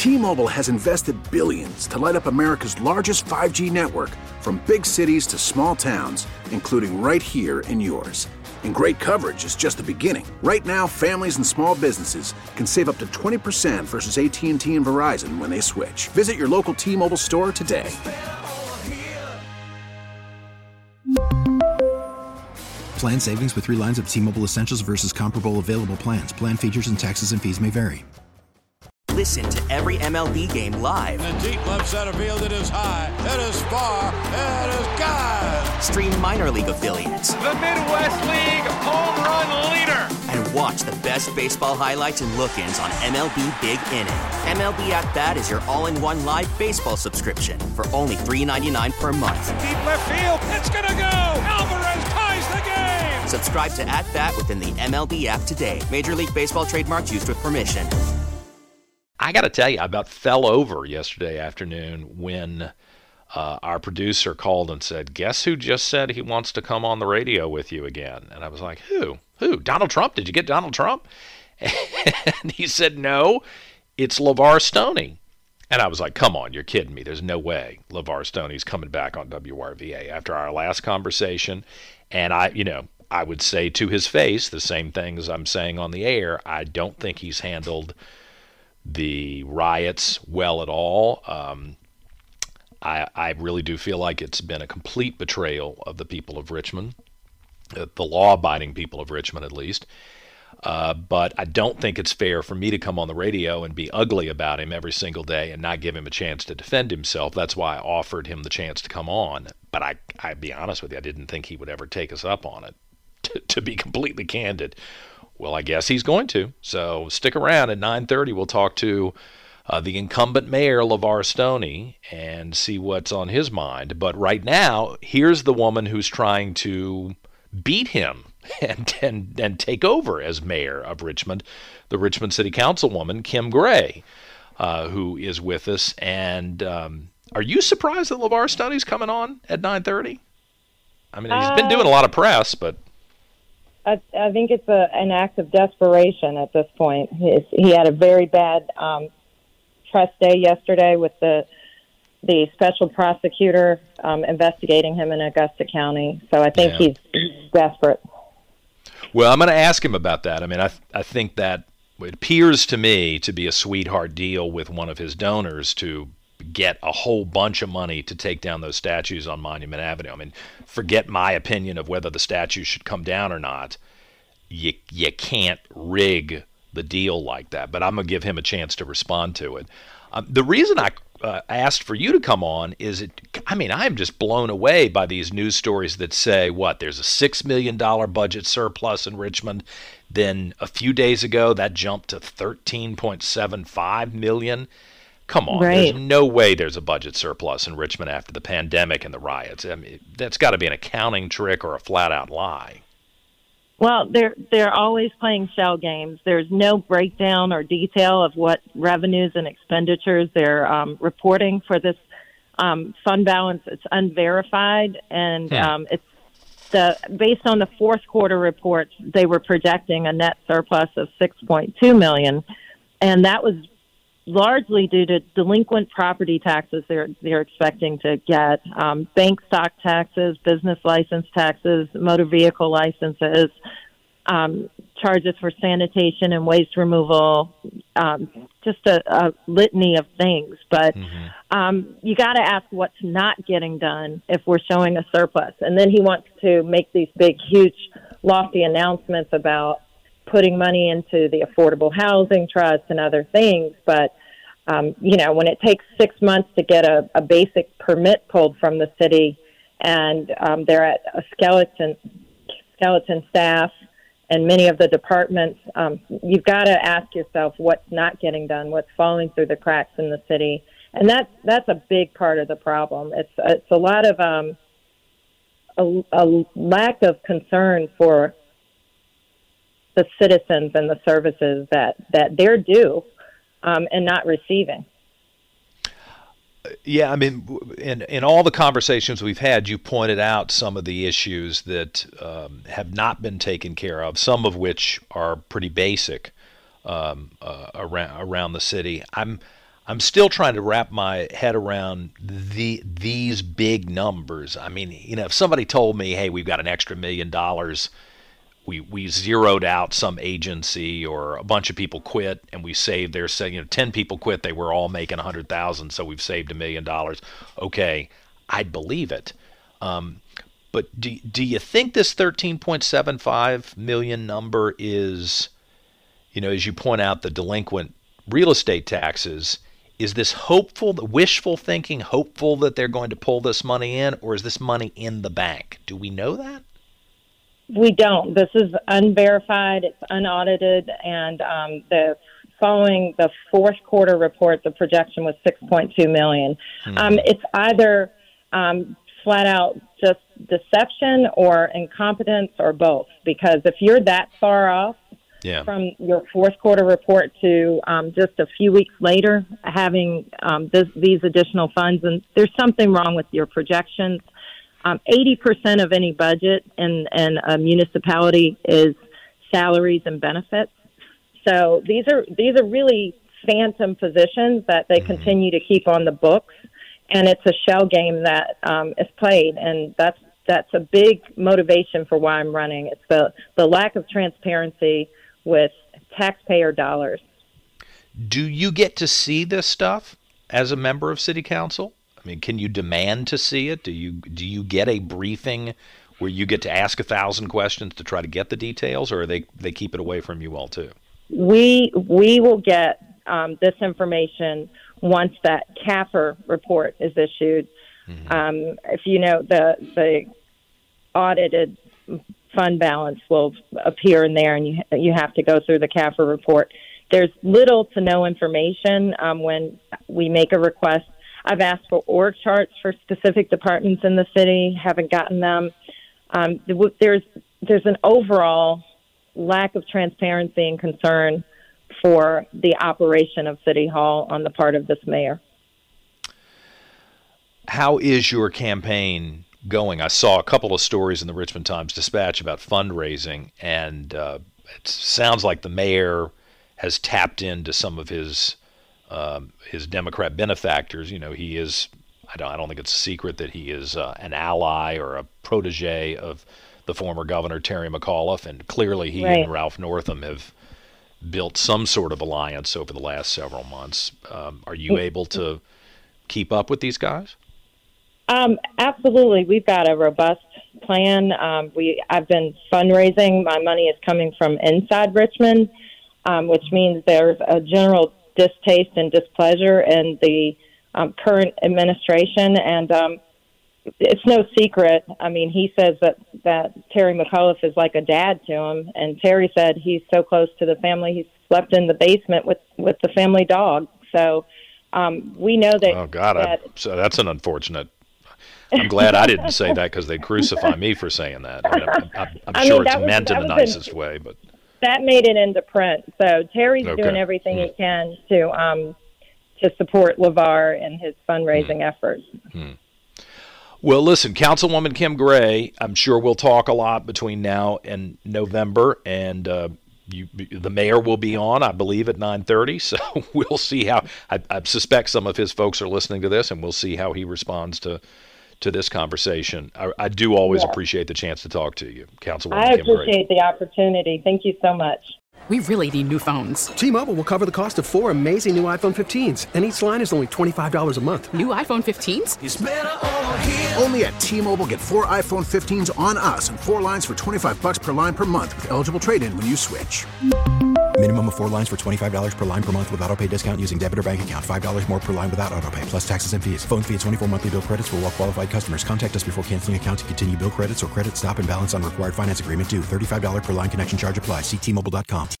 T-Mobile has invested billions to light up America's largest 5G network, from big cities to small towns, including right here in yours. And great coverage is just the beginning. Right now, families and small businesses can save up to 20% versus AT&T and Verizon when they switch. Visit your local T-Mobile store today. Plan savings with 3 lines of T-Mobile Essentials versus comparable available plans. Plan features and taxes and fees may vary. Listen to every MLB game live. In the deep left center field, it is high, it is far, it is gone. Stream minor league affiliates. The Midwest League home run leader. And watch the best baseball highlights and look-ins on MLB Big Inning. MLB At Bat is your all-in-one live baseball subscription for only $3.99 per month. Deep left field, it's gonna go. Alvarez ties the game. Subscribe to At Bat within the MLB app today. Major League Baseball trademarks used with permission. I got to tell you, I about fell over yesterday afternoon when our producer called and said, "Guess who just said he wants to come on the radio with you again?" And I was like, Who? Donald Trump? Did you get Donald Trump? And he said, "No, it's LeVar Stoney." And I was like, come on, you're kidding me. There's no way LeVar Stoney's coming back on WRVA after our last conversation. And I would say to his face the same things I'm saying on the air. I don't think he's handled the riots well at all. I really do feel like it's been a complete betrayal of the people of Richmond, the law-abiding people of Richmond at least. But I don't think it's fair for me to come on the radio and be ugly about him every single day and not give him a chance to defend himself. That's why I offered him the chance to come on. But I'd be honest with you, I didn't think he would ever take us up on it, to be completely candid. Well, I guess he's going to. So stick around. At 9:30, we'll talk to the incumbent mayor, LeVar Stoney, and see what's on his mind. But right now, here's the woman who's trying to beat him and take over as mayor of Richmond, the Richmond City Councilwoman, Kim Gray, who is with us. And are you surprised that LeVar Stoney's coming on at 9:30? I mean, he's been doing a lot of press, but... I think it's an act of desperation at this point. He had a very bad press day yesterday with the special prosecutor investigating him in Augusta County. So I think he's desperate. Well, I'm going to ask him about that. I mean, I think that it appears to me to be a sweetheart deal with one of his donors to get a whole bunch of money to take down those statues on Monument Avenue. I mean, forget my opinion of whether the statues should come down or not. You can't rig the deal like that, but I'm going to give him a chance to respond to it. The reason I asked for you to come on is I'm just blown away by these news stories that say, there's a $6 million budget surplus in Richmond. Then a few days ago, that jumped to $13.75 million. Come on, There's no way there's a budget surplus in Richmond after the pandemic and the riots. I mean, that's got to be an accounting trick or a flat-out lie. Well, they're always playing shell games. There's no breakdown or detail of what revenues and expenditures they're reporting for this fund balance. It's unverified, and it's based on the fourth quarter reports. They were projecting a net surplus of $6.2 million, and that was largely due to delinquent property taxes they're expecting to get, bank stock taxes, business license taxes, motor vehicle licenses, charges for sanitation and waste removal, just a litany of things. But you got to ask what's not getting done if we're showing a surplus. And then he wants to make these big, huge, lofty announcements about putting money into the Affordable Housing Trust and other things. But, when it takes 6 months to get a basic permit pulled from the city and they're at a skeleton staff and many of the departments, you've got to ask yourself what's not getting done, what's falling through the cracks in the city. And that's a big part of the problem. It's a lot of a lack of concern for the citizens and the services that they're due and not receiving. Yeah, I mean, in all the conversations we've had, you pointed out some of the issues that have not been taken care of, some of which are pretty basic around the city. I'm still trying to wrap my head around these big numbers. I mean, if somebody told me, hey, we've got an extra $1 million, we zeroed out some agency or a bunch of people quit and we saved their, 10 people quit, they were all making $100,000, so we've saved $1 million. Okay, I'd believe it. But do you think this 13.75 million number is, as you point out, the delinquent real estate taxes? Is this hopeful, wishful thinking, hopeful that they're going to pull this money in, or is this money in the bank? Do we know that? We don't. This is unverified. It's unaudited, and following the fourth quarter report, the projection was $6.2 million. It's either flat out just deception or incompetence or both, because if you're that far off from your fourth quarter report to just a few weeks later having these additional funds, and there's something wrong with your projections. 80% of any budget in a municipality is salaries and benefits. So these are really phantom positions that they continue to keep on the books, and it's a shell game that is played, and that's a big motivation for why I'm running. It's the lack of transparency with taxpayer dollars. Do you get to see this stuff as a member of City Council? I mean, can you demand to see it? Do you get a briefing where you get to ask 1,000 questions to try to get the details, or they keep it away from you all too? We will get this information once that CAFR report is issued. If you know, the audited fund balance will appear in there, and you have to go through the CAFR report. There's little to no information when we make a request. I've asked for org charts for specific departments in the city, haven't gotten them. There's an overall lack of transparency and concern for the operation of City Hall on the part of this mayor. How is your campaign going? I saw a couple of stories in the Richmond Times-Dispatch about fundraising, and it sounds like the mayor has tapped into some of his Democrat benefactors. He is, I don't think it's a secret that he is an ally or a protege of the former governor, Terry McAuliffe, and clearly he and Ralph Northam have built some sort of alliance over the last several months. Are you able to keep up with these guys? Absolutely. We've got a robust plan. I've been fundraising. My money is coming from inside Richmond, which means there's a general distaste and displeasure in the current administration, and it's no secret. I mean, he says that Terry McAuliffe is like a dad to him, and Terry said he's so close to the family he slept in the basement with the family dog. So we know that. Oh God, so that's an unfortunate. I'm glad I didn't say that, because they'd crucify me for saying that. I'm sure it's meant in the nicest way, but that made it into print. So Terry's doing everything he can to support LeVar and his fundraising efforts. Well, listen, Councilwoman Kim Gray, I'm sure we'll talk a lot between now and November, and the mayor will be on, I believe, at 9:30. So we'll see how. I suspect some of his folks are listening to this, and we'll see how he responds to this conversation. I do always appreciate the chance to talk to you, Councilwoman Kim Gray. I appreciate the opportunity. Thank you so much. We really need new phones. T-Mobile will cover the cost of 4 amazing new iPhone 15s, and each line is only $25 a month. New iPhone 15s? It's better over here. Only at T-Mobile, get 4 iPhone 15s on us and 4 lines for $25 per line per month with eligible trade-in when you switch. Minimum of 4 lines for $25 per line per month with autopay discount using debit or bank account. $5 more per line without autopay, plus taxes and fees. Phone fee at 24 monthly bill credits for well-qualified customers. Contact us before canceling account to continue bill credits or credit stop and balance on required finance agreement due. $35 per line connection charge applies. See T-Mobile.com.